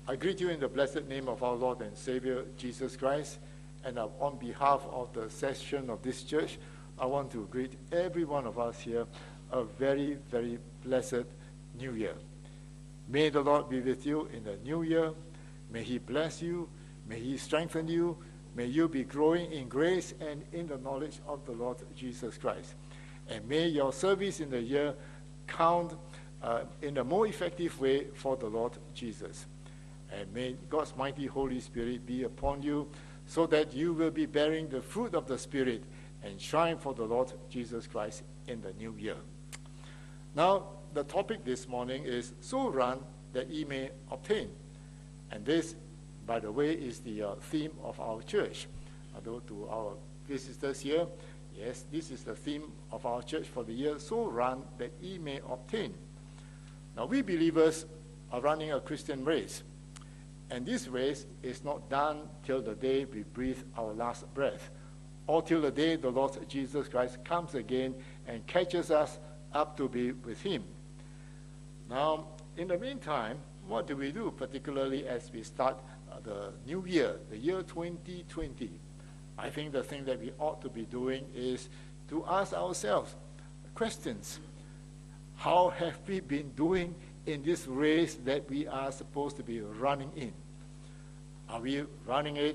I greet you in the blessed name of our Lord and Savior, Jesus Christ. And on behalf of the session of this church, I want to greet every one of us here a very, very blessed New Year. May the Lord be with you in the new year. May He bless you. May He strengthen you. May you be growing in grace and in the knowledge of the Lord Jesus Christ. And may your service in the year count in a more effective way for the Lord Jesus. And may God's mighty Holy Spirit be upon you so that you will be bearing the fruit of the Spirit and shine for the Lord Jesus Christ in the new year. Now, the topic this morning is, so run that ye may obtain. And this, by the way, is the theme of our church. Although to our visitors here, yes, this is the theme of our church for the year, so run that ye may obtain. Now, we believers are running a Christian race. And this race is not done till the day we breathe our last breath, or till the day the Lord Jesus Christ comes again and catches us up to be with Him. Now, in the meantime, what do we do, particularly as we start the new year, the year 2020? I think the thing that we ought to be doing is to ask ourselves questions. How have we been doing in this race that we are supposed to be running in? Are we running it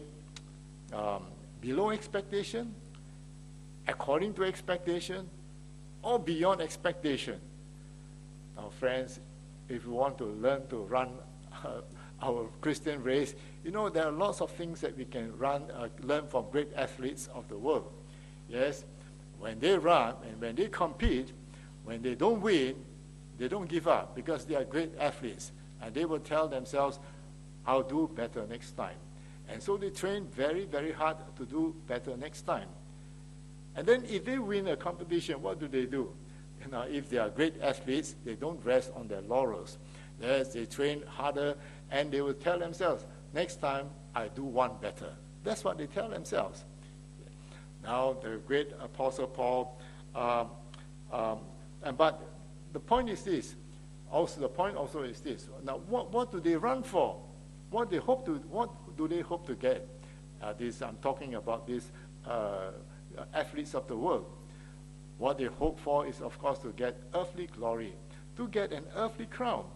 below expectation, according to expectation, or beyond expectation? Now, friends, if you want to learn to run our Christian race, you know there are lots of things that we can learn from great athletes of the world. Yes, when they run and when they compete, when they don't win, they don't give up because they are great athletes. And they will tell themselves, I'll do better next time. And so they train very, very hard to do better next time. And then if they win a competition, what do? You know, if they are great athletes, they don't rest on their laurels. Yes, they train harder and they will tell themselves, next time I do one better. That's what they tell themselves. Now, the great Apostle Paul, but the point is this. The point also is this. Now, what do they run for? What do they hope to get? I'm talking about these athletes of the world. What they hope for is, of course, to get earthly glory, to get an earthly crown.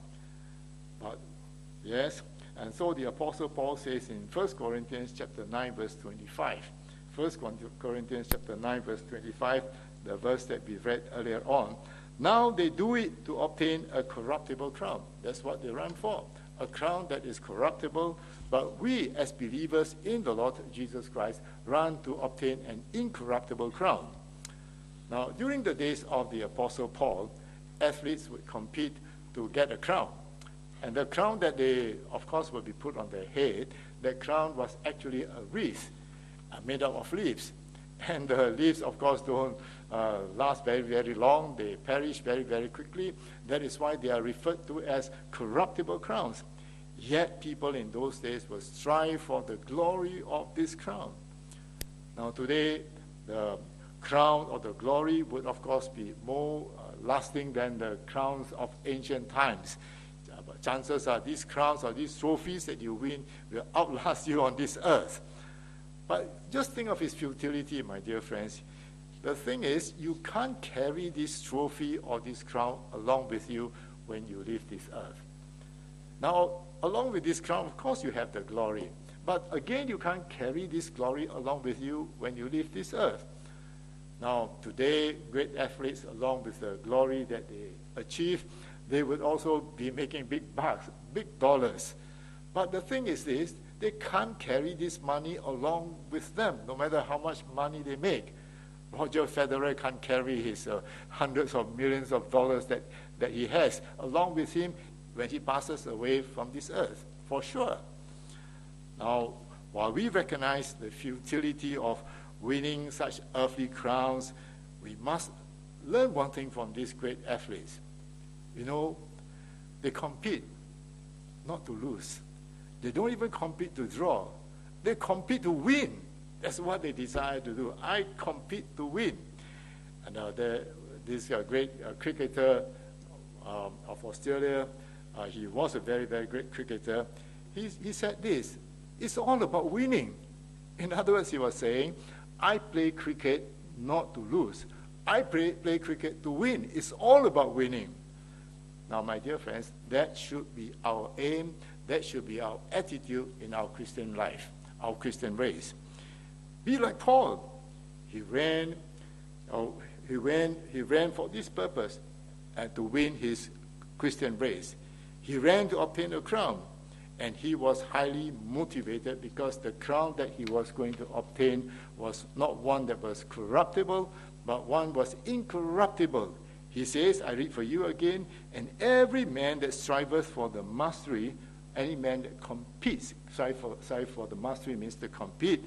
But yes, and so the Apostle Paul says in 1 Corinthians chapter 9, verse 25. 1 Corinthians chapter 9, verse 25, the verse that we read earlier on. Now they do it to obtain a corruptible crown. That's what they run for, a crown that is corruptible. But we, as believers in the Lord Jesus Christ, run to obtain an incorruptible crown. Now, during the days of the Apostle Paul, athletes would compete to get a crown. And the crown that they, of course, would be put on their head, that crown was actually a wreath made up of leaves. And the leaves, of course, don't last very, very long. They perish very, very quickly. That is why they are referred to as corruptible crowns. Yet people in those days will strive for the glory of this crown. Now today, the crown or the glory would, of course, be more lasting than the crowns of ancient times. But chances are these crowns or these trophies that you win will outlast you on this earth. But just think of its futility, my dear friends. The thing is, you can't carry this trophy or this crown along with you when you leave this earth. Now, along with this crown, of course, you have the glory. But again, you can't carry this glory along with you when you leave this earth. Now, today, great athletes, along with the glory that they achieve, they would also be making big bucks, big dollars. But the thing is this, they can't carry this money along with them, no matter how much money they make. Roger Federer can't carry his hundreds of millions of dollars that he has along with him when he passes away from this earth, for sure. Now, while we recognize the futility of winning such earthly crowns, we must learn one thing from these great athletes. You know, they compete not to lose. They don't even compete to draw. They compete to win. That's what they desire to do. I compete to win. And this great cricketer of Australia, he was a very, very great cricketer. he said this, it's all about winning. In other words, he was saying, I play cricket not to lose. I play cricket to win. It's all about winning. Now, my dear friends, that should be our aim. That should be our attitude in our Christian life, our Christian race. Be like Paul. He ran for this purpose, and to win his Christian race. He ran to obtain a crown, and he was highly motivated because the crown that he was going to obtain was not one that was corruptible, but one was incorruptible. He says, I read for you again, and every man that striveth for the mastery, any man that competes, strive for the mastery means to compete,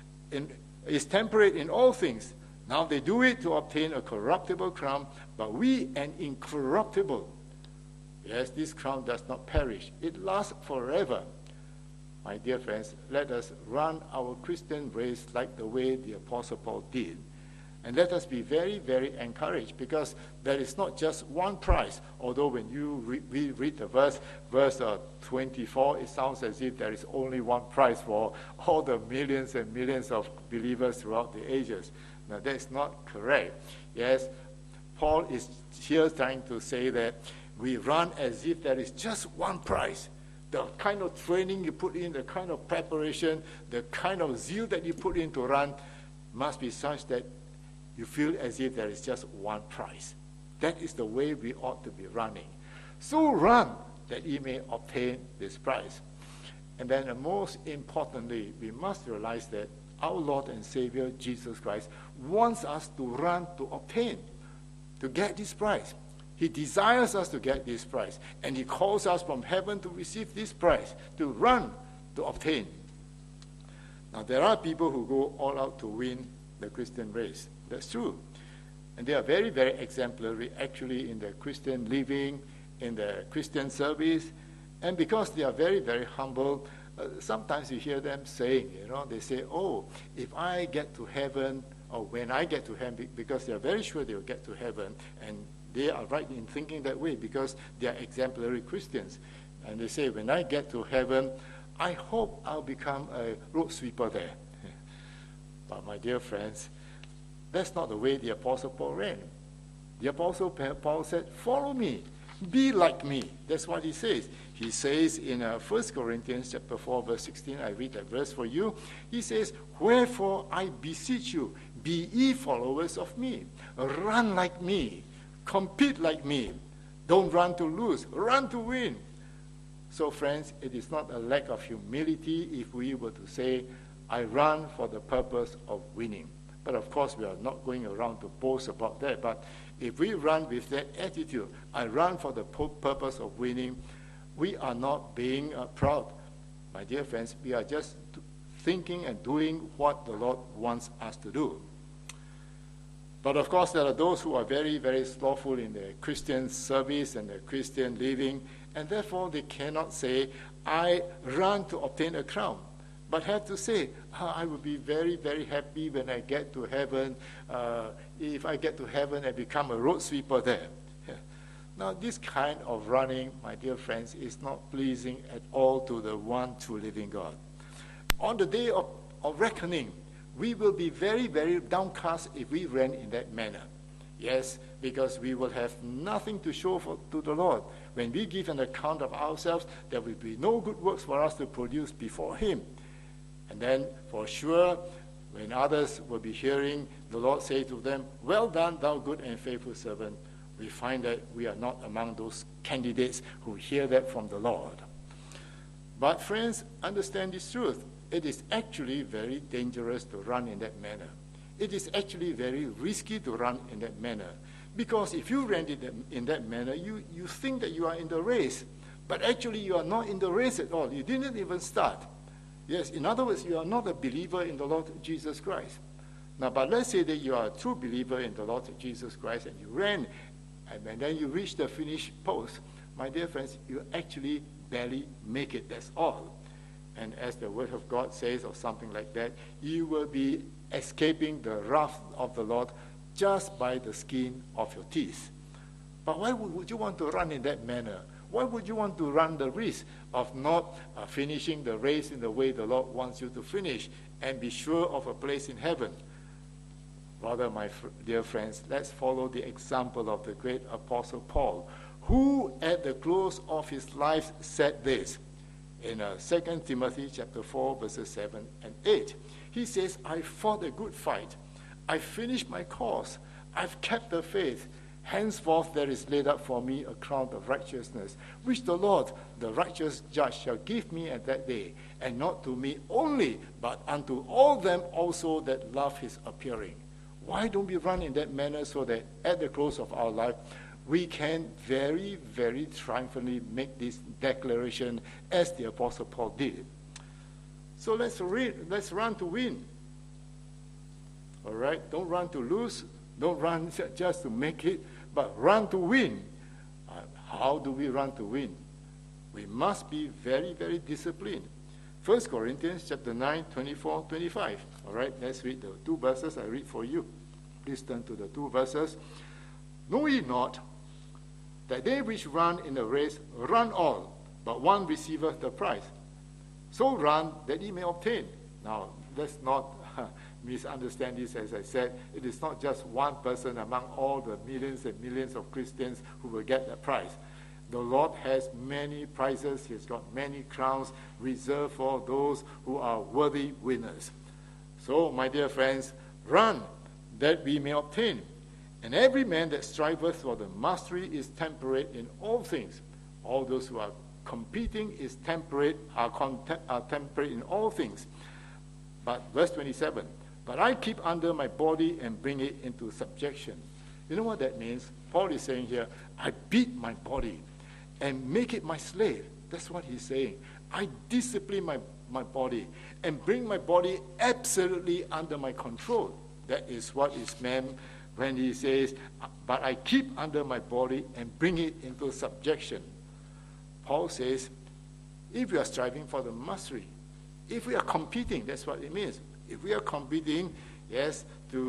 is temperate in all things. Now they do it to obtain a corruptible crown, but we an incorruptible. Yes, this crown does not perish. It lasts forever. My dear friends, let us run our Christian race like the way the Apostle Paul did. And let us be very, very encouraged, because there is not just one prize. Although when you read the verse 24, it sounds as if there is only one prize for all the millions and millions of believers throughout the ages. Now, that is not correct. Yes, Paul is here trying to say that we run as if there is just one prize. The kind of training you put in, the kind of preparation, the kind of zeal that you put in to run must be such that you feel as if there is just one prize. That is the way we ought to be running. So run that ye may obtain this prize. And then most importantly, we must realize that our Lord and Savior, Jesus Christ, wants us to run to obtain, to get this prize. He desires us to get this prize. And he calls us from heaven to receive this prize, to run to obtain. Now, there are people who go all out to win the Christian race. That's true. And they are very, very exemplary, actually, in their Christian living, in their Christian service. And because they are very, very humble, sometimes you hear them saying, they say, oh, if I get to heaven, or when I get to heaven, because they are very sure they will get to heaven, and they are right in thinking that way because they are exemplary Christians. And they say, when I get to heaven, I hope I'll become a road sweeper there. But my dear friends, that's not the way the Apostle Paul ran. The Apostle Paul said, follow me, be like me. That's what he says. He says in 1 Corinthians chapter 4, verse 16, I read that verse for you. He says, wherefore I beseech you, be ye followers of me. Run like me. Compete like me. Don't run to lose. Run to win. So friends, it is not a lack of humility if we were to say, I run for the purpose of winning. But of course, we are not going around to boast about that. But if we run with that attitude, I run for the purpose of winning, we are not being proud. My dear friends, we are just thinking and doing what the Lord wants us to do. But of course, there are those who are very, very slothful in their Christian service and their Christian living, and therefore they cannot say, I run to obtain a crown. But have to say, I will be very, very happy when I get to heaven, if I get to heaven and become a road sweeper there. Yeah. Now, this kind of running, my dear friends, is not pleasing at all to the one true living God. On the day of reckoning, we will be very, very downcast if we ran in that manner. Yes, because we will have nothing to show to the Lord. When we give an account of ourselves, there will be no good works for us to produce before him. And then, for sure, when others will be hearing the Lord say to them, well done, thou good and faithful servant, we find that we are not among those candidates who hear that from the Lord. But friends, understand this truth. It is actually very dangerous to run in that manner. It is actually very risky to run in that manner. Because if you ran in that manner, you think that you are in the race. But actually, you are not in the race at all. You didn't even start. Yes, in other words, you are not a believer in the Lord Jesus Christ. Now, but let's say that you are a true believer in the Lord Jesus Christ and you ran, and then you reach the finish post. My dear friends, you actually barely make it, that's all. And as the Word of God says, or something like that, you will be escaping the wrath of the Lord just by the skin of your teeth. But why would you want to run in that manner? Why would you want to run the risk of not finishing the race in the way the Lord wants you to finish and be sure of a place in heaven? Rather, my dear friends, let's follow the example of the great Apostle Paul, who at the close of his life said this in 2 Timothy chapter 4, verses 7 and 8. He says, I fought a good fight. I finished my course. I've kept the faith. Henceforth there is laid up for me a crown of righteousness, which the Lord, the righteous judge, shall give me at that day, and not to me only, but unto all them also that love his appearing. Why don't we run in that manner so that at the close of our life, we can very, very triumphantly make this declaration as the Apostle Paul did. So let's run to win. All right? Don't run to lose. Don't run just to make it, but run to win. How do we run to win? We must be very, very disciplined. 1 Corinthians chapter 9, 24, 25. All right, let's read the two verses I read for you. Please turn to the two verses. Know ye not that they which run in a race run all, but one receiveth the prize? So run that ye may obtain. Now, let's not misunderstand this. As I said, it is not just one person among all the millions and millions of Christians who will get that prize. The Lord has many prizes. He has got many crowns reserved for those who are worthy winners. So, my dear friends, run that we may obtain. And every man that striveth for the mastery is temperate in all things. All those who are competing is temperate, are temperate in all things. But verse 27, but I keep under my body and bring it into subjection. You know what that means? Paul is saying here, I beat my body and make it my slave. That's what he's saying. I discipline my body and bring my body absolutely under my control. That is what is meant when he says, but I keep under my body and bring it into subjection. Paul says, if we are striving for the mastery, if we are competing, that's what it means. If we are competing, yes,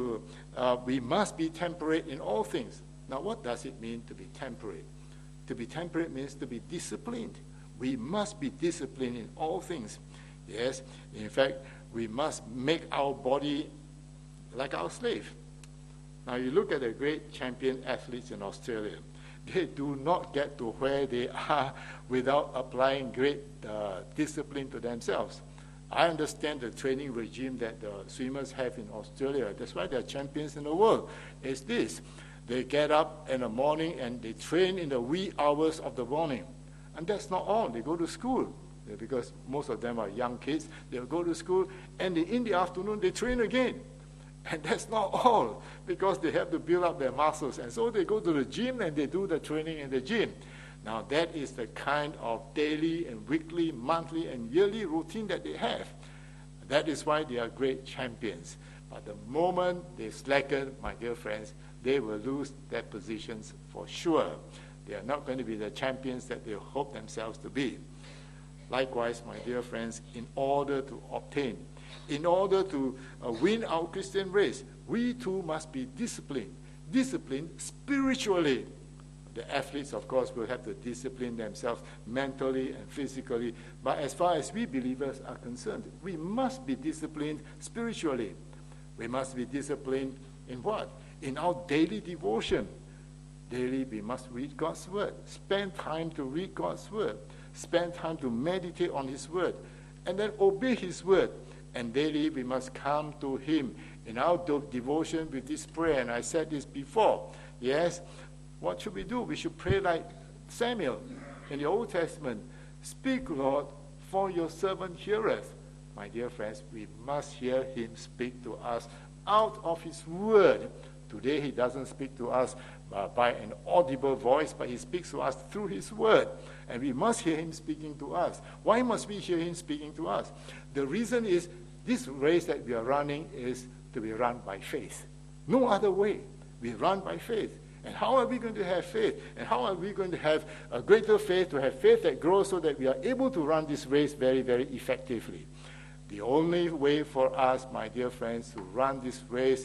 we must be temperate in all things. Now, what does it mean to be temperate? To be temperate means to be disciplined. We must be disciplined in all things. Yes, in fact, we must make our body like our slave. Now, you look at the great champion athletes in Australia. They do not get to where they are without applying great discipline to themselves. I understand the training regime that the swimmers have in Australia. That's why they're champions in the world. It's this. They get up in the morning and they train in the wee hours of the morning. And that's not all. They go to school. Because most of them are young kids. They'll go to school and in the afternoon they train again. And that's not all, because they have to build up their muscles. And so they go to the gym and they do the training in the gym. Now that is the kind of daily and weekly, monthly and yearly routine that they have. That is why they are great champions. But the moment they slacken, my dear friends, they will lose their positions for sure. They are not going to be the champions that they hope themselves to be. Likewise, my dear friends, in order to obtain, in order to win our Christian race, we too must be disciplined. Disciplined spiritually. The athletes, of course, will have to discipline themselves mentally and physically. But as far as we believers are concerned, we must be disciplined spiritually. We must be disciplined in what? In our daily devotion. Daily, we must read God's word. Spend time to read God's word. Spend time to meditate on his word. And then obey his word. And daily, we must come to him in our devotion with this prayer. And I said this before. Yes, what should we do? We should pray like Samuel in the Old Testament. Speak, Lord, for your servant heareth. My dear friends, we must hear him speak to us out of his word. Today, he doesn't speak to us by an audible voice, but he speaks to us through his word. And we must hear him speaking to us. Why must we hear him speaking to us? The reason is this race that we are running is to be run by faith. No other way. We run by faith. And how are we going to have faith? And how are we going to have a greater faith, to have faith that grows so that we are able to run this race very, very effectively? The only way for us, my dear friends, to run this race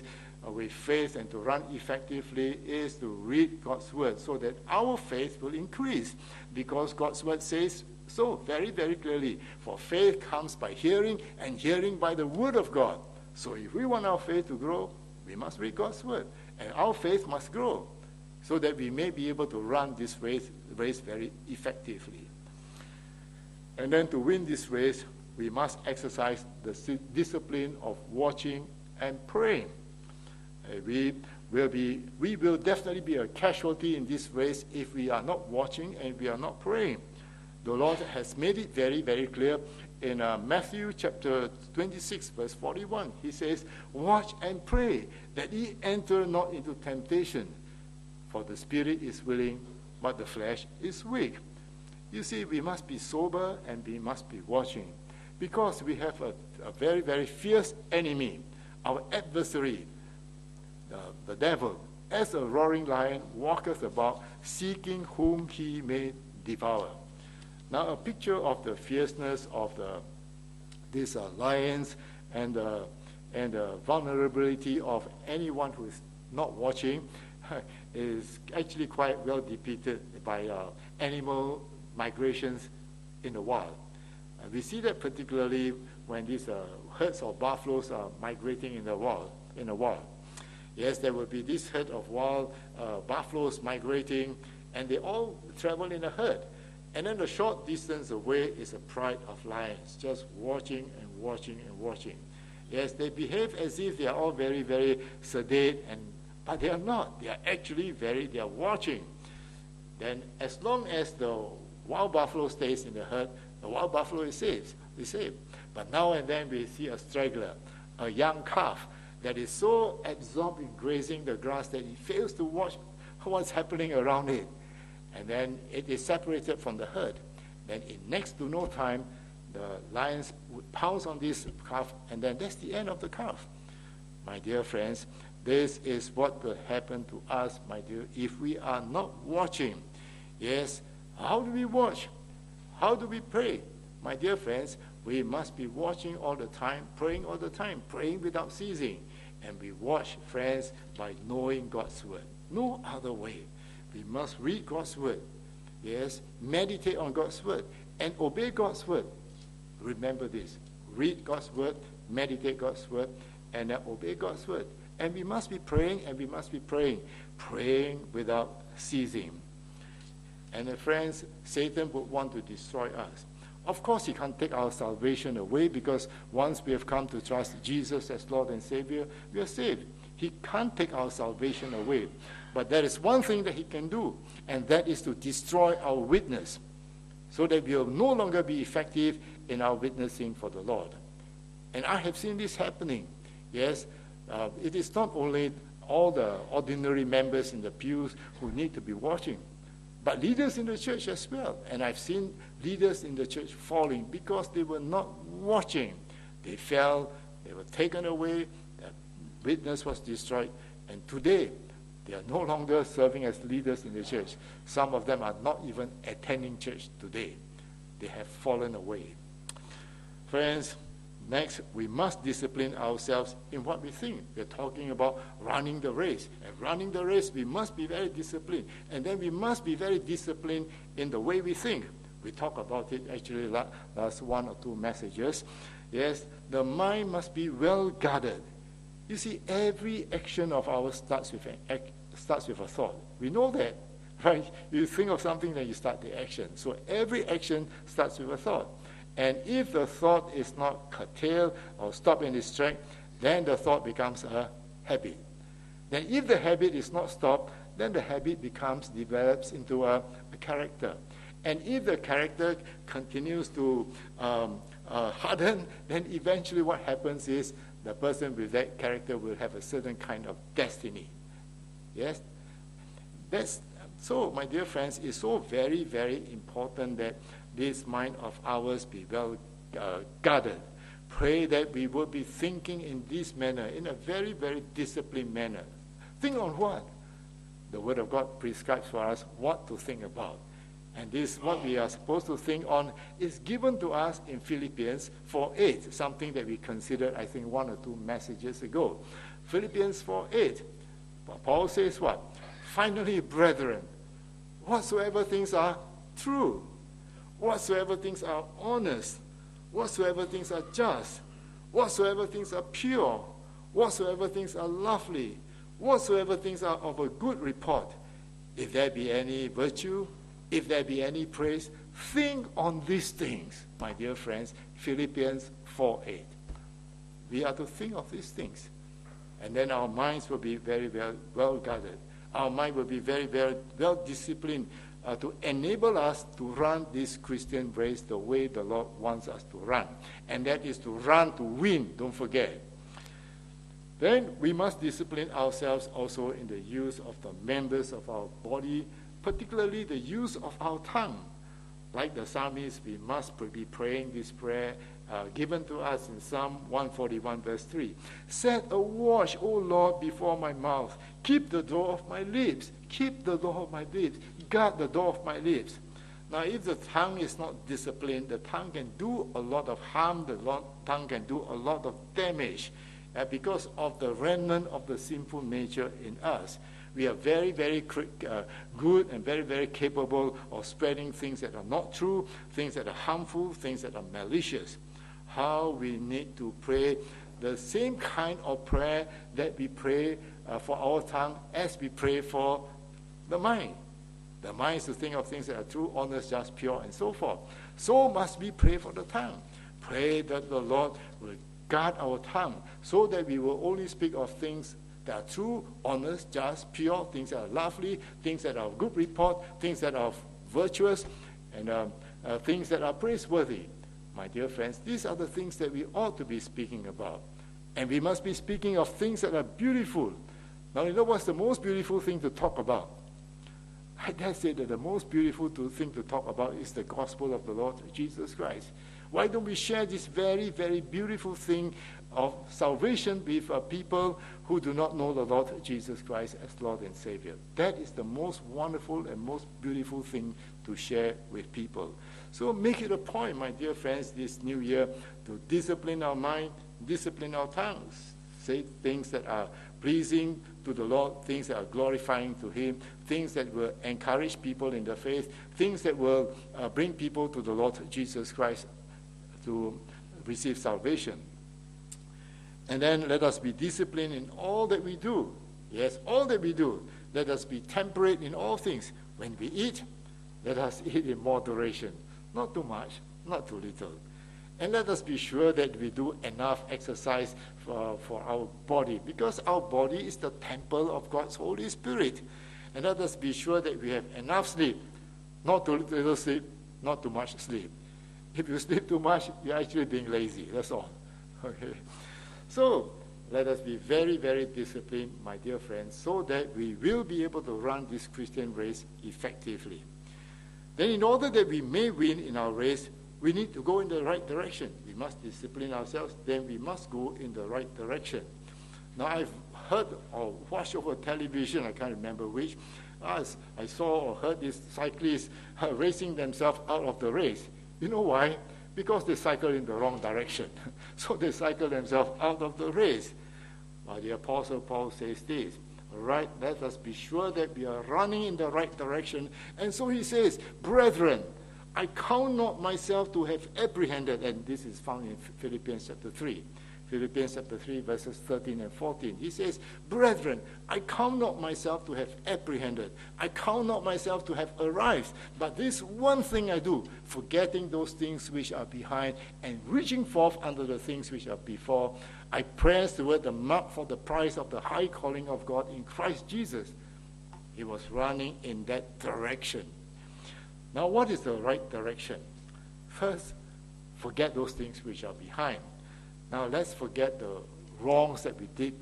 with faith and to run effectively is to read God's word so that our faith will increase, because God's word says so very, very clearly. For faith comes by hearing, and hearing by the word of God. So if we want our faith to grow, we must read God's word, and our faith must grow so that we may be able to run this race very effectively. And then to win this race, we must exercise the discipline of watching and praying. We will definitely be a casualty in this race if we are not watching and we are not praying. The Lord has made it very, very clear in Matthew chapter 26, verse 41. He says, "Watch and pray, that ye enter not into temptation. For the spirit is willing, but the flesh is weak." You see, we must be sober and we must be watching, because we have a very, very fierce enemy, our adversary, the devil, as a roaring lion, walketh about, seeking whom he may devour. Now, a picture of the fierceness of these lions and the vulnerability of anyone who is not watching is actually quite well depicted by animal migrations in the wild. We see that particularly when these herds of buffaloes are migrating in the wild. Yes, there will be this herd of wild buffaloes migrating, and they all travel in a herd. And then a short distance away is a pride of lions, just watching and watching and watching. Yes, they behave as if they are all very, very sedate, but they are not. They are actually they are watching. Then as long as the wild buffalo stays in the herd, the wild buffalo is safe. But now and then we see a straggler, a young calf, that is so absorbed in grazing the grass that he fails to watch what's happening around it. And then it is separated from the herd. Then in next to no time, the lions would pounce on this calf, and then that's the end of the calf. My dear friends, this is what will happen to us, my dear, if we are not watching. Yes, how do we watch? How do we pray? My dear friends, we must be watching all the time, praying all the time, praying without ceasing. And we watch, friends, by knowing God's word. No other way. We must read God's word. Yes, meditate on God's word and obey God's word. Remember this. Read God's word, meditate God's word, and obey God's word. And we must be praying, and we must be praying. Praying without ceasing. And friends, Satan would want to destroy us. Of course, he can't take our salvation away, because once we have come to trust Jesus as Lord and Savior, we are saved. He can't take our salvation away. But there is one thing that he can do, and that is to destroy our witness, so that we will no longer be effective in our witnessing for the Lord. And I have seen this happening. Yes, it is not only all the ordinary members in the pews who need to be watching, but leaders in the church as well. And I've seen leaders in the church falling because they were not watching. They fell, they were taken away, their witness was destroyed, and today they are no longer serving as leaders in the church. Some of them are not even attending church today. They have fallen away. Friends, next, we must discipline ourselves in what we think. We're talking about running the race. And running the race, we must be very disciplined. And then we must be very disciplined in the way we think. We talked about it actually last one or two messages. Yes, the mind must be well guarded. You see, every action of ours starts with a thought. We know that, right? You think of something, then you start the action. So every action starts with a thought. And if the thought is not curtailed or stopped in its track, then the thought becomes a habit. Then if the habit is not stopped, then the habit develops into a character. And if the character continues to harden, then eventually what happens is the person with that character will have a certain kind of destiny. Yes? So, my dear friends, it's so very, very important that this mind of ours be well guarded. Pray that we will be thinking in this manner, in a very, very disciplined manner. Think on what? The Word of God prescribes for us what to think about. And this, what we are supposed to think on, is given to us in Philippians 4:8, something that we considered, I think, one or two messages ago. Philippians 4:8. Paul says what? Finally, brethren, whatsoever things are true, whatsoever things are honest, whatsoever things are just, whatsoever things are pure, whatsoever things are lovely, whatsoever things are of a good report, if there be any virtue, if there be any praise, think on these things, my dear friends. Philippians 4:8. We are to think of these things. And then our minds will be very well guarded. Our mind will be very well disciplined to enable us to run this Christian race the way the Lord wants us to run. And that is to run to win, don't forget. Then we must discipline ourselves also in the use of the members of our body, particularly the use of our tongue. Like the psalmist, we must be praying this prayer given to us in Psalm 141 verse 3. Set a watch, O Lord, before my mouth. Keep the door of my lips. Keep the door of my lips. Guard the door of my lips. Now, if the tongue is not disciplined, the tongue can do a lot of harm. The tongue can do a lot of damage because of the remnant of the sinful nature in us. We are very good and very capable of spreading things that are not true, things that are harmful, things that are malicious. How we need to pray the same kind of prayer that we pray for our tongue as we pray for the mind. The mind is to think of things that are true, honest, just, pure, and so forth. So must we pray for the tongue. Pray that the Lord will guard our tongue so that we will only speak of things that are true, honest, just, pure, things that are lovely, things that are of good report, things that are virtuous, and things that are praiseworthy. My dear friends, these are the things that we ought to be speaking about. And we must be speaking of things that are beautiful. Now, you know what's the most beautiful thing to talk about? I dare say that the most beautiful thing to talk about is the gospel of the Lord Jesus Christ. Why don't we share this very beautiful thing of salvation with people who do not know the Lord Jesus Christ as Lord and Savior? That is the most wonderful and most beautiful thing to share with people. So make it a point, my dear friends, this new year to discipline our mind, discipline our tongues, say things that are pleasing to the Lord, things that are glorifying to Him, things that will encourage people in the faith, things that will bring people to the Lord Jesus Christ to receive salvation. And then let us be disciplined in all that we do. Yes, all that we do. Let us be temperate in all things. When we eat, let us eat in moderation. Not too much, not too little. And let us be sure that we do enough exercise for our body, because our body is the temple of God's Holy Spirit. And let us be sure that we have enough sleep, not too little sleep, not too much sleep. If you sleep too much, you're actually being lazy, that's all. Okay. So let us be very disciplined, my dear friends, so that we will be able to run this Christian race effectively. Then in order that we may win in our race, we need to go in the right direction. We must discipline ourselves, then we must go in the right direction. Now, I've heard or watched over television, I can't remember which, I saw or heard these cyclists racing themselves out of the race. You know why? Because they cycled in the wrong direction. So they cycled themselves out of the race. Well, the Apostle Paul says this, right? Let us be sure that we are running in the right direction. And so he says, brethren, I count not myself to have apprehended, and this is found in Philippians chapter 3. Philippians chapter 3, verses 13 and 14. He says, brethren, I count not myself to have apprehended. I count not myself to have arrived. But this one thing I do, forgetting those things which are behind and reaching forth unto the things which are before, I press toward the mark for the prize of the high calling of God in Christ Jesus. He was running in that direction. Now, what is the right direction? First, forget those things which are behind. Now, let's forget the wrongs that we did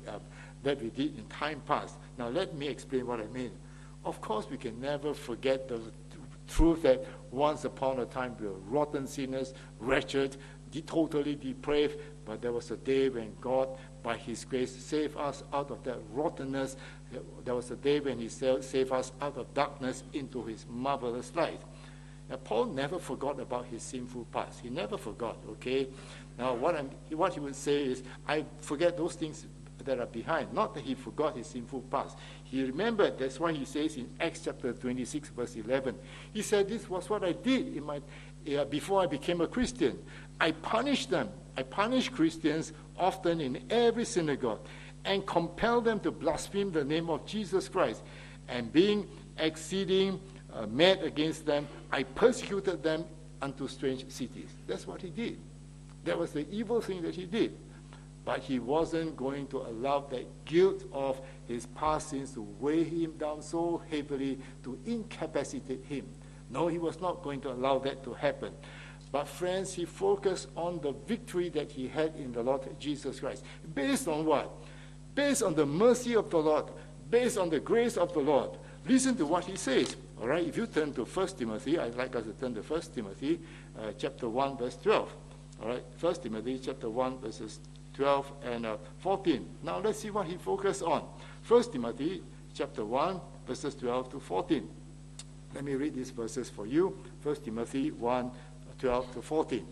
in time past. Now, let me explain what I mean. Of course, we can never forget the truth that once upon a time we were rotten sinners, wretched, totally depraved, but there was a day when God, by His grace, saved us out of that rottenness. There was a day when He saved us out of darkness into His marvelous light. Now, Paul never forgot about his sinful past. He never forgot, okay? Now, what he would say is, I forget those things that are behind. Not that he forgot his sinful past. He remembered. That's why he says in Acts chapter 26, verse 11, he said, this was what I did before I became a Christian. I punished them. I punished Christians often in every synagogue and compelled them to blaspheme the name of Jesus Christ. And being exceeding mad against them, I persecuted them unto strange cities. That's what he did. That was the evil thing that he did. But he wasn't going to allow that guilt of his past sins to weigh him down so heavily to incapacitate him. No, he was not going to allow that to happen. But friends, he focused on the victory that he had in the Lord Jesus Christ. Based on what? Based on the mercy of the Lord. Based on the grace of the Lord. Listen to what he says. All right, if you turn to 1 Timothy, I'd like us to turn to 1 Timothy chapter 1, verse 12. All right, 1 Timothy chapter 1, verses 12 and 14. Now let's see what he focused on. 1 Timothy chapter 1, verses 12 to 14. Let me read these verses for you. 1 Timothy 1, 12 to 14.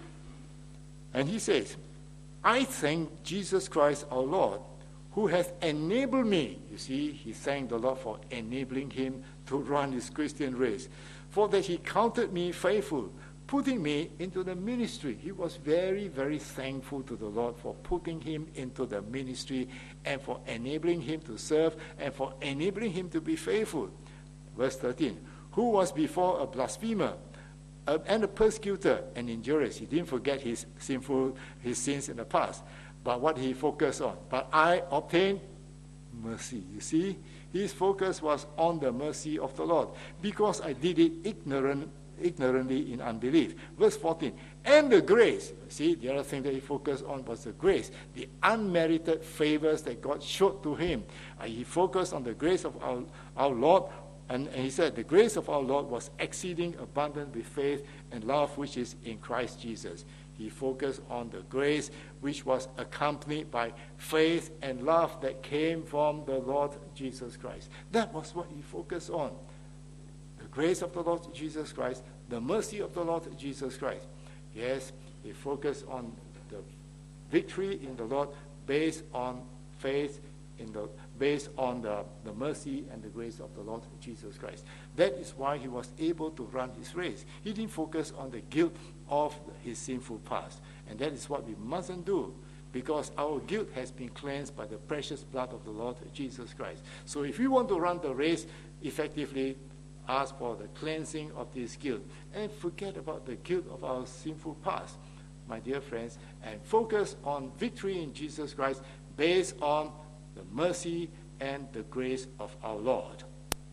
And he says, I thank Jesus Christ our Lord, who has enabled me. You see, he thanked the Lord for enabling him to run his Christian race. For that he counted me faithful, putting me into the ministry. He was very, very thankful to the Lord for putting him into the ministry and for enabling him to serve and for enabling him to be faithful. Verse 13, who was before a blasphemer and a persecutor and injurious. He didn't forget his sins in the past. But what he focused on? But I obtained mercy. You see, his focus was on the mercy of the Lord because I did it ignorantly in unbelief. Verse 14, and the grace. See, the other thing that he focused on was the grace, the unmerited favors that God showed to him. He focused on the grace of our Lord, and he said, the grace of our Lord was exceeding abundant with faith and love which is in Christ Jesus. He focused on the grace which was accompanied by faith and love that came from the Lord Jesus Christ. That was what he focused on. The grace of the Lord Jesus Christ, the mercy of the Lord Jesus Christ. Yes, he focused on the victory in the Lord based on faith based on the mercy and the grace of the Lord Jesus Christ. That is why he was able to run his race. He didn't focus on the guilt of his sinful past. And that is what we mustn't do, because our guilt has been cleansed by the precious blood of the Lord Jesus Christ. So if we want to run the race effectively, ask for the cleansing of this guilt and forget about the guilt of our sinful past, my dear friends, and focus on victory in Jesus Christ based on the mercy and the grace of our Lord.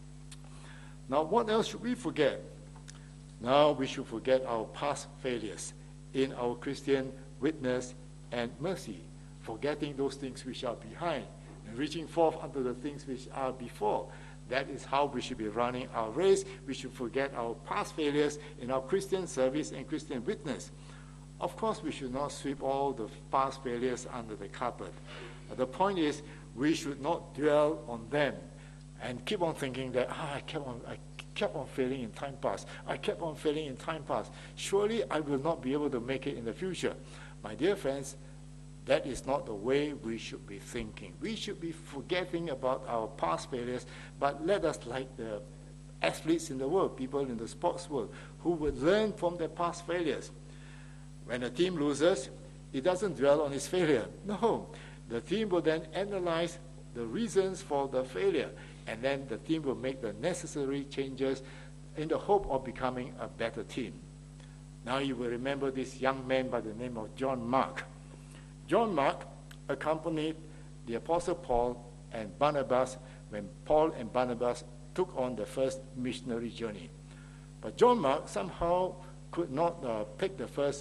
Now, what else should we forget? Now we should forget our past failures in our Christian witness and mercy, forgetting those things which are behind and reaching forth unto the things which are before. That is how we should be running our race. We should forget our past failures in our Christian service and Christian witness. Of course, we should not sweep all the past failures under the carpet. The point is, we should not dwell on them and keep on thinking that, I kept on failing in time past. I kept on failing in time past. Surely I will not be able to make it in the future. My dear friends, that is not the way we should be thinking. We should be forgetting about our past failures, but let us, like the athletes in the world, people in the sports world, who would learn from their past failures. When a team loses, it doesn't dwell on its failure. No. The team will then analyze the reasons for the failure, and then the team will make the necessary changes in the hope of becoming a better team. Now you will remember this young man by the name of John Mark. John Mark accompanied the Apostle Paul and Barnabas when Paul and Barnabas took on the first missionary journey. But John Mark somehow could not take the first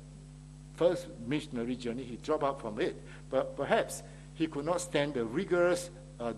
missionary journey. He dropped out from it. But perhaps he could not stand the rigors of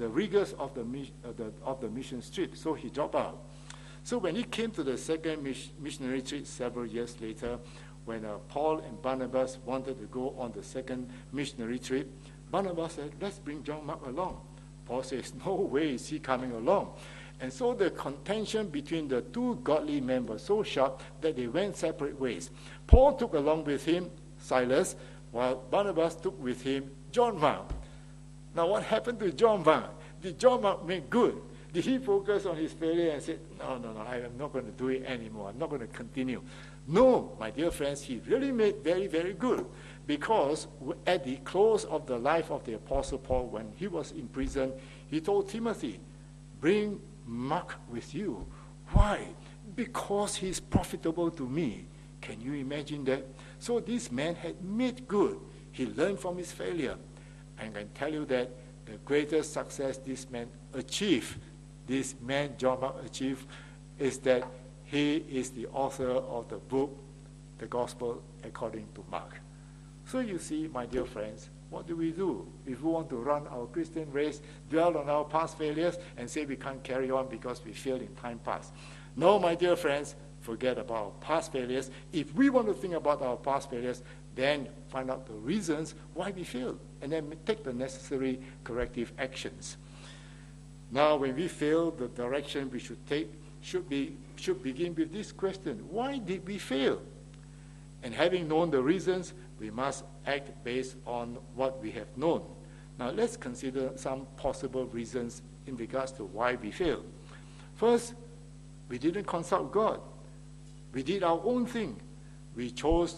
the mission trip, so he dropped out. So when he came to the second missionary trip several years later, when Paul and Barnabas wanted to go on the second missionary trip, Barnabas said, let's bring John Mark along. Paul says, no way is he coming along. And so the contention between the two godly men was so sharp that they went separate ways. Paul took along with him Silas, while Barnabas took with him John Mark. Now what happened to John Mark? Did John Mark make good? Did he focus on his failure and say, no, I am not going to do it anymore. I'm not going to continue. No, my dear friends, he really made very, very good. Because at the close of the life of the Apostle Paul, when he was in prison, he told Timothy, bring Mark with you. Why? Because he's profitable to me. Can you imagine that? So this man had made good. He learned from his failure. I can tell you that the greatest success this man achieved, this man John Mark achieved, is that he is the author of the book, The Gospel According to Mark. So you see, my dear friends, what do? If we want to run our Christian race, dwell on our past failures, and say we can't carry on because we failed in time past. No, my dear friends, forget about our past failures. If we want to think about our past failures, then find out the reasons why we failed, and then take the necessary corrective actions. Now, when we fail, the direction we should take should begin with this question: why did we fail? And having known the reasons, we must act based on what we have known. Now, let's consider some possible reasons in regards to why we failed. First, we didn't consult God. We did our own thing. We chose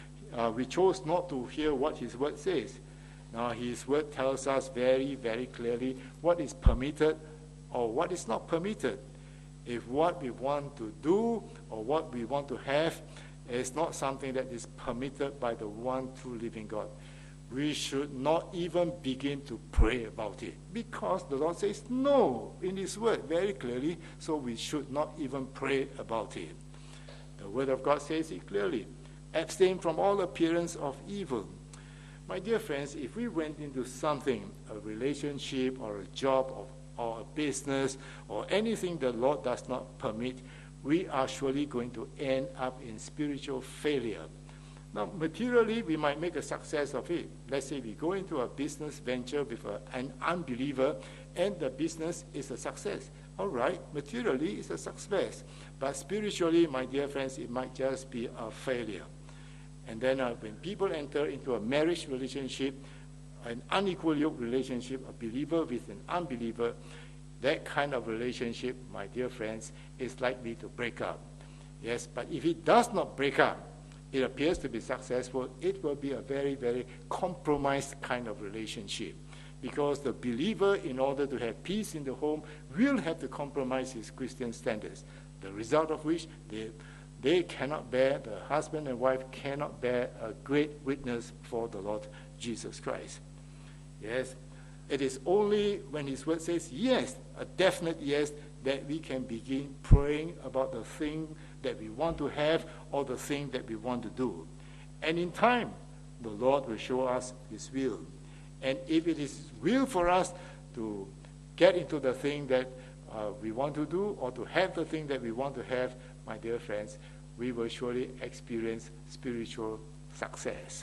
not to hear what His word says. Now, His word tells us very, very clearly what is permitted or what is not permitted. If what we want to do or what we want to have is not something that is permitted by the one true living God, we should not even begin to pray about it, because the Lord says no in His word very clearly, so we should not even pray about it. The word of God says it clearly: abstain from all appearance of evil. My dear friends, if we went into something, a relationship or a job or a business or anything the Lord does not permit, we are surely going to end up in spiritual failure. Now, materially, we might make a success of it. Let's say we go into a business venture with an unbeliever, and the business is a success. All right, materially, it's a success. But spiritually, my dear friends, it might just be a failure. And then when people enter into a marriage relationship, an unequal yoke relationship, a believer with an unbeliever, that kind of relationship, my dear friends, is likely to break up. Yes, but if it does not break up, it appears to be successful, it will be a very, very compromised kind of relationship. Because the believer, in order to have peace in the home, will have to compromise his Christian standards. The result of which, they cannot bear, the husband and wife cannot bear a great witness for the Lord Jesus Christ. Yes, it is only when His word says yes, a definite yes, that we can begin praying about the thing that we want to have or the thing that we want to do. And in time, the Lord will show us His will. And if it is His will for us to get into the thing that we want to do or to have the thing that we want to have, my dear friends, we will surely experience spiritual success.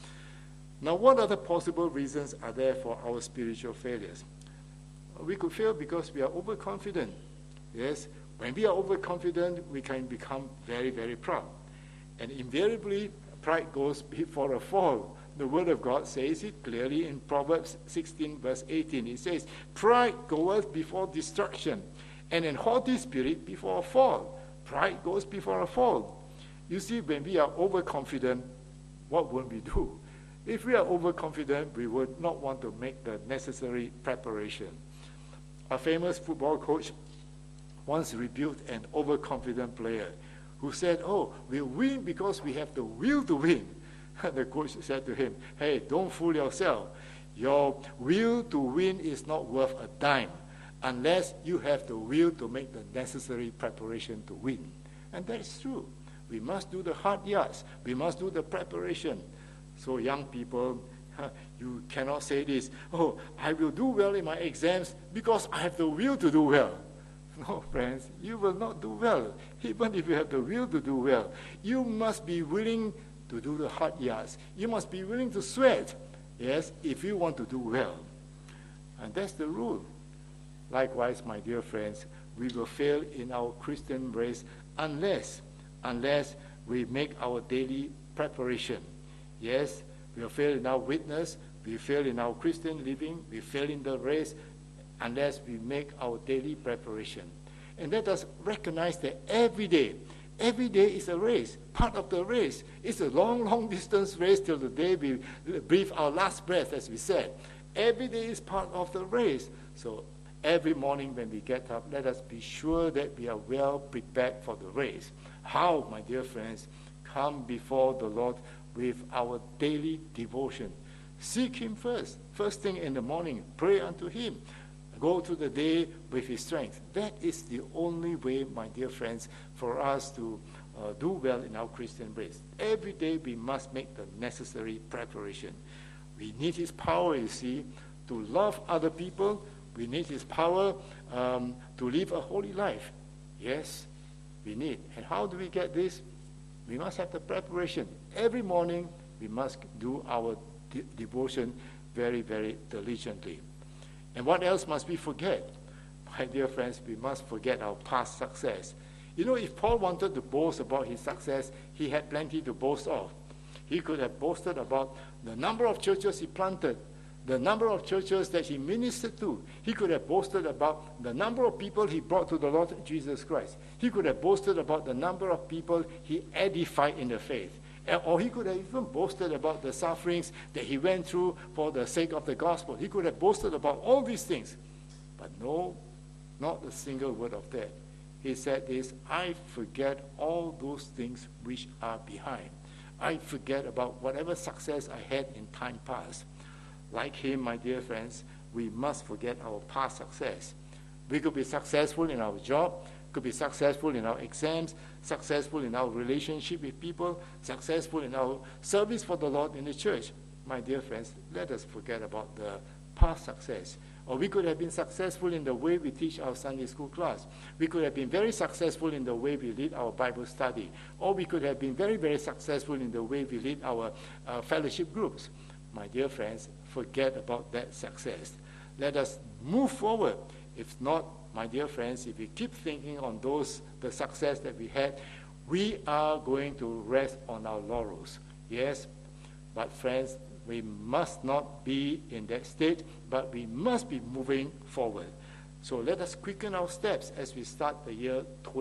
Now, what other possible reasons are there for our spiritual failures? We could fail because we are overconfident. Yes, when we are overconfident, we can become very, very proud. And invariably, pride goes before a fall. The Word of God says it clearly in Proverbs 16, verse 18. It says, pride goeth before destruction, and an haughty spirit before a fall. Pride goes before a fall. You see, when we are overconfident, what will we do? If we are overconfident, we would not want to make the necessary preparation. A famous football coach once rebuked an overconfident player who said, oh, we'll win because we have the will to win. And the coach said to him, hey, don't fool yourself. Your will to win is not worth a dime unless you have the will to make the necessary preparation to win. And that is true. We must do the hard yards. We must do the preparation. So young people, you cannot say this, oh, I will do well in my exams because I have the will to do well. No, friends, you will not do well. Even if you have the will to do well, you must be willing to do the hard yards. You must be willing to sweat, yes, if you want to do well. And that's the rule. Likewise, my dear friends, we will fail in our Christian race unless we make our daily preparation. Yes, we'll fail in our witness, We fail in our Christian living, we fail in the race, unless we make our daily preparation. And let us recognize that every day is a race, part of the race. It's a long, long distance race till the day we breathe our last breath, as we said. Every day is part of the race. So every morning when we get up, let us be sure that we are well prepared for the race. How, my dear friends? Come before the Lord with our daily devotion. Seek him first. First thing in the morning, pray unto him. Go to the day with his strength. That is the only way, my dear friends, for us to do well in our Christian race. Every day we must make the necessary preparation. We need his power, you see, to love other people. We need his power to live a holy life. Yes, we need. And how do we get this? We must have the preparation. Every morning we must do our devotion very, very diligently. And what else must we forget? My dear friends, we must forget our past success. You know, if Paul wanted to boast about his success, he had plenty to boast of. He could have boasted about the number of churches he planted, the number of churches that he ministered to. He could have boasted about the number of people he brought to the Lord Jesus Christ. He could have boasted about the number of people he edified in the faith. Or he could have even boasted about the sufferings that he went through for the sake of the gospel. He could have boasted about all these things. But no, not a single word of that. He said this, I forget all those things which are behind. I forget about whatever success I had in time past. Like him, my dear friends, we must forget our past success. We could be successful in our job, could be successful in our exams, successful in our relationship with people, successful in our service for the Lord in the church. My dear friends, let us forget about the past success. Or we could have been successful in the way we teach our Sunday school class. We could have been very successful in the way we lead our Bible study. Or we could have been very, very successful in the way we lead our fellowship groups. My dear friends, forget about that success. Let us move forward. If not, my dear friends, if we keep thinking on the success that we had, we are going to rest on our laurels. Yes, but friends, we must not be in that state, but we must be moving forward. So let us quicken our steps as we start the year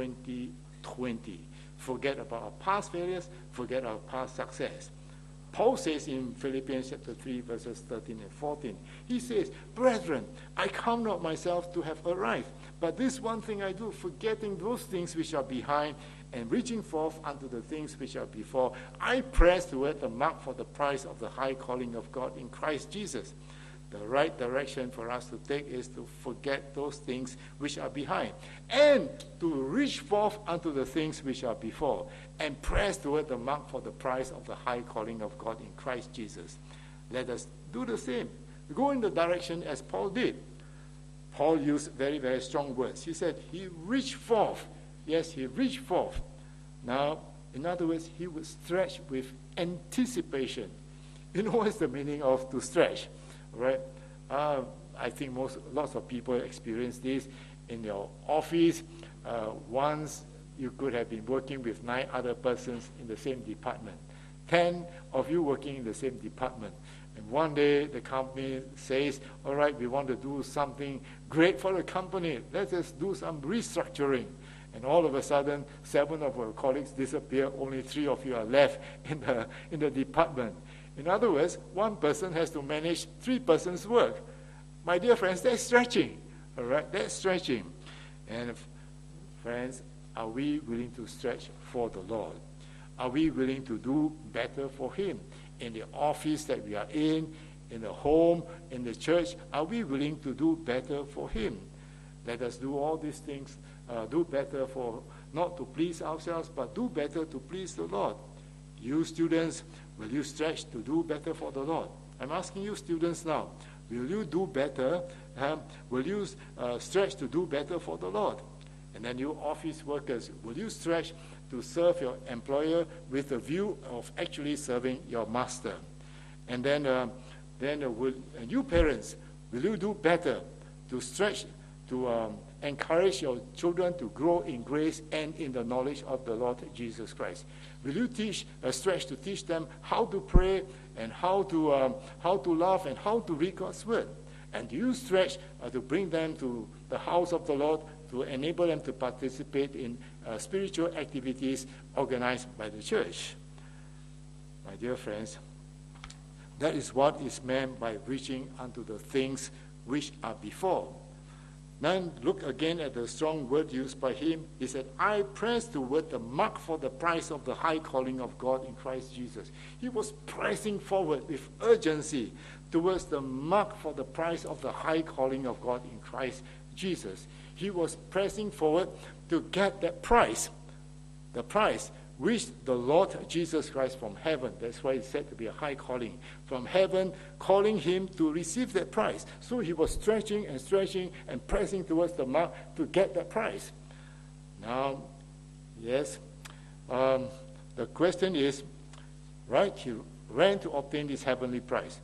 2020. Forget about our past failures, forget our past success. Paul says in Philippians chapter 3, verses 13 and 14, he says, Brethren, I count not myself to have arrived, but this one thing I do, forgetting those things which are behind and reaching forth unto the things which are before, I press toward the mark for the prize of the high calling of God in Christ Jesus. The right direction for us to take is to forget those things which are behind and to reach forth unto the things which are before and press toward the mark for the prize of the high calling of God in Christ Jesus. Let us do the same. Go in the direction as Paul did. Paul used very, very strong words. He said he reached forth. Yes, he reached forth. Now, in other words, he would stretch with anticipation. You know what's the meaning of to stretch? Right? I think lots of people experience this in your office. Once you could have been working with 9 other persons in the same department. 10 of you working in the same department. And one day the company says, all right, we want to do something great for the company. Let us do some restructuring. And all of a sudden, 7 of our colleagues disappear. Only 3 of you are left in the department. In other words, one person has to manage 3 persons' work. My dear friends, that's stretching. All right, that's stretching. And friends, are we willing to stretch for the Lord? Are we willing to do better for him? In the office that we are in the home, in the church, are we willing to do better for him? Let us do all these things, do better for, not to please ourselves, but do better to please the Lord. You students, will you stretch to do better for the Lord? I'm asking you students now, will you do better? Will you stretch to do better for the Lord? And then you office workers, will you stretch to serve your employer with a view of actually serving your master? And then you parents, will you do better to stretch to encourage your children to grow in grace and in the knowledge of the Lord Jesus Christ? Will you stretch to teach them how to pray and how to love and how to read God's word? And do you stretch to bring them to the house of the Lord to enable them to participate in spiritual activities organized by the church? My dear friends, that is what is meant by reaching unto the things which are before. Then look again at the strong word used by him. He said, I press toward the mark for the prize of the high calling of God in Christ Jesus. He was pressing forward with urgency towards the mark for the prize of the high calling of God in Christ Jesus. He was pressing forward to get that prize, the prize which the Lord Jesus Christ from heaven, that's why it's said to be a high calling, from heaven calling him to receive that prize. So he was stretching and pressing towards the mark to get that prize. Now, yes, the question is, right, he ran to obtain this heavenly prize.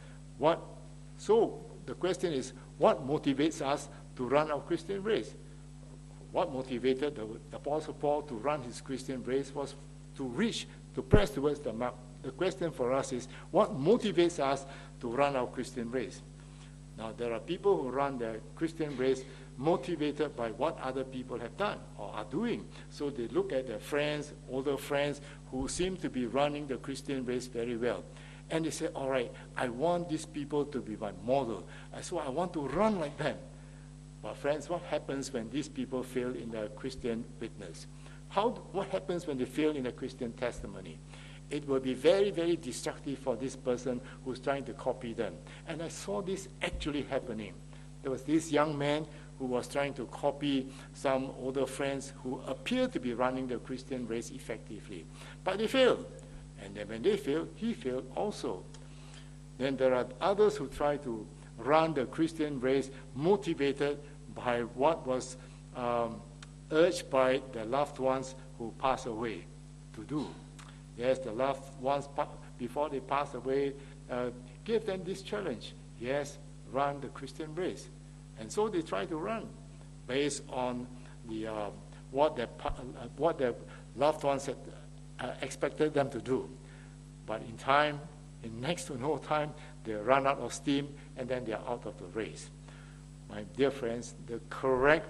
So the question is, what motivates us to run our Christian race? What motivated the Apostle Paul to run his Christian race was to press towards the mark. The question for us is, what motivates us to run our Christian race? Now, there are people who run their Christian race motivated by what other people have done or are doing. So they look at their friends, older friends, who seem to be running the Christian race very well. And they say, all right, I want these people to be my model. So I want to run like them. But friends, what happens when these people fail in their Christian witness? What happens when they fail in a Christian testimony? It will be very, very destructive for this person who's trying to copy them. And I saw this actually happening. There was this young man who was trying to copy some older friends who appeared to be running the Christian race effectively. But they failed. And then when they failed, he failed also. Then there are others who try to run the Christian race motivated by what was urged by the loved ones who passed away to do. Yes, the loved ones, before they pass away, gave them this challenge. Yes, run the Christian race. And so they try to run based on what their loved ones had expected them to do. But in next to no time, they run out of steam and then they are out of the race. My dear friends, the correct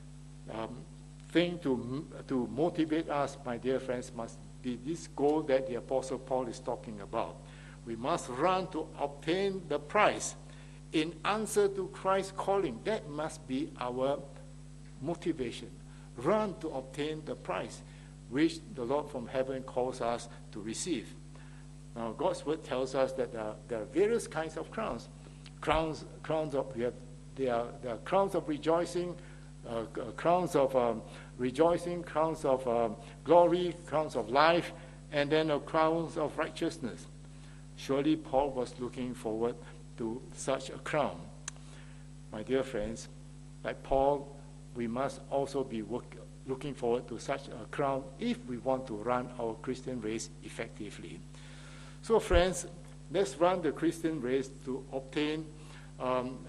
thing to motivate us, my dear friends, must be this goal that the Apostle Paul is talking about. We must run to obtain the prize in answer to Christ's calling. That must be our motivation. Run to obtain the prize which the Lord from heaven calls us to receive. Now, God's word tells us that there are various kinds of crowns. Crowns of rejoicing, crowns of rejoicing, crowns of glory, crowns of life, and then crowns of righteousness. Surely Paul was looking forward to such a crown. My dear friends, like Paul, we must also be looking forward to such a crown if we want to run our Christian race effectively. So friends, let's run the Christian race to obtain, and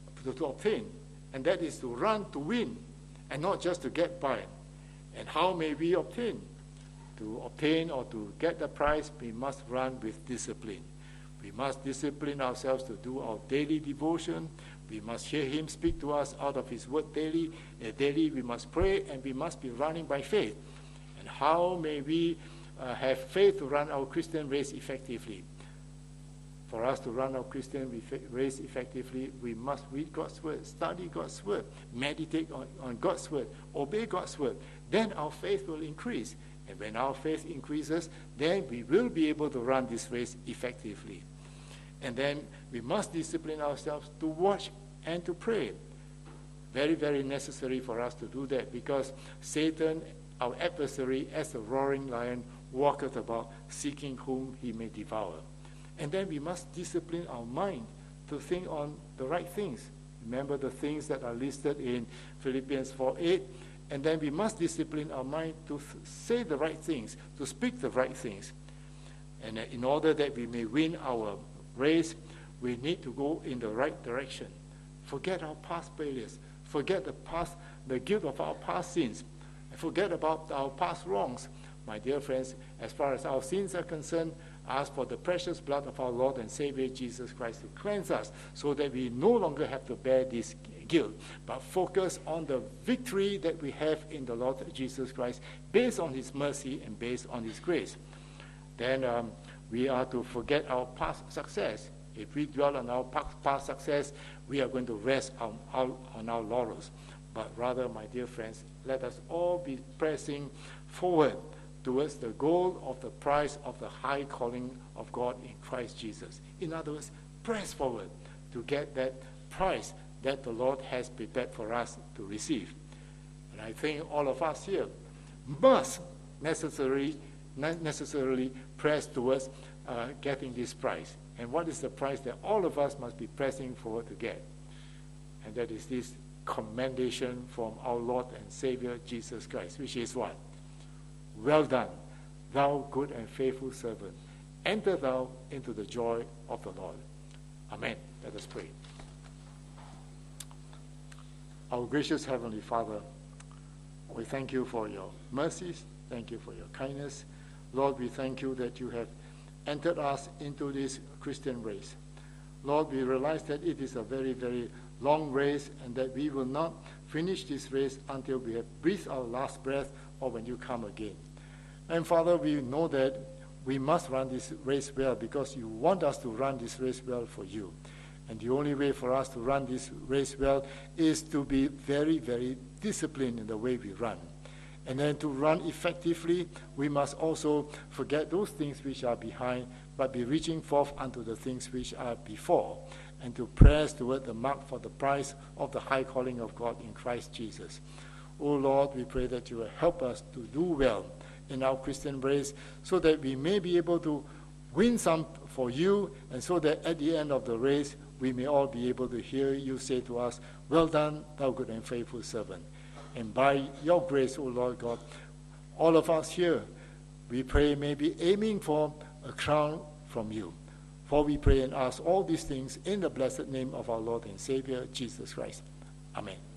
that is to run to win, and not just to get by. And how may we obtain? To obtain or to get the prize, we must run with discipline. We must discipline ourselves to do our daily devotion. We must hear him speak to us out of his word daily. Daily we must pray, and we must be running by faith. And how may we have faith to run our Christian race effectively? For us to run our Christian race effectively, we must read God's word, study God's word, meditate on God's word, obey God's word. Then our faith will increase. And when our faith increases, then we will be able to run this race effectively. And then we must discipline ourselves to watch and to pray. Very, very necessary for us to do that, because Satan, our adversary, as a roaring lion, walketh about seeking whom he may devour. And then we must discipline our mind to think on the right things. Remember the things that are listed in Philippians 4:8. And then we must discipline our mind to say the right things, to speak the right things. And in order that we may win our race, we need to go in the right direction. Forget our past failures. forget the past, the guilt of our past sins, forget about our past wrongs. My dear friends, as far as our sins are concerned, ask for the precious blood of our Lord and Savior Jesus Christ to cleanse us, so that we no longer have to bear this guilt, but focus on the victory that we have in the Lord Jesus Christ, based on his mercy and based on his grace. Then we are to forget our past success. If we dwell on our past success, we are going to rest on our laurels. But rather, my dear friends, let us all be pressing forward towards the goal of the prize of the high calling of God in Christ Jesus. In other words, press forward to get that prize that the Lord has prepared for us to receive. And I think all of us here must necessarily press towards getting this prize. And what is the prize that all of us must be pressing forward to get? And that is this commendation from our Lord and Savior Jesus Christ, which is what? Well done, thou good and faithful servant. Enter thou into the joy of the Lord. Amen. Let us pray. Our gracious Heavenly Father, we thank you for your mercies. Thank you for your kindness. Lord, we thank you that you have entered us into this Christian race. Lord, we realize that it is a very, very long race, and that we will not finish this race until we have breathed our last breath or when you come again. And Father, we know that we must run this race well, because you want us to run this race well for you. And the only way for us to run this race well is to be very, very disciplined in the way we run. And then to run effectively, we must also forget those things which are behind, but be reaching forth unto the things which are before, and to press toward the mark for the prize of the high calling of God in Christ Jesus. O Lord, we pray that you will help us to do well in our Christian race, so that we may be able to win some for you, and so that at the end of the race, we may all be able to hear you say to us, well done, thou good and faithful servant. And by your grace, O Lord God, all of us here, we pray, may be aiming for a crown from you. For we pray and ask all these things in the blessed name of our Lord and Savior, Jesus Christ. Amen.